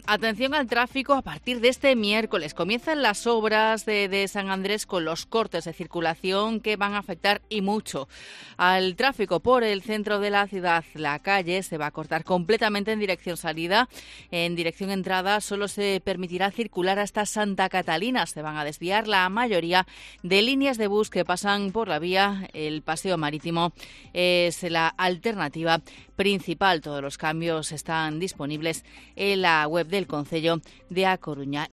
Atención al tráfico a partir de este miércoles. Comienzan las obras de San Andrés con los cortes de circulación que van a afectar y mucho al tráfico por el centro de la ciudad. La calle se va a cortar completamente en dirección salida. En dirección entrada solo se permitirá circular hasta Santa Catalina. Se van a desviar la mayoría de líneas de bus que pasan por la vía. El paseo marítimo es la alternativa principal. Todos los cambios están disponibles en la web del Concello de A Coruña.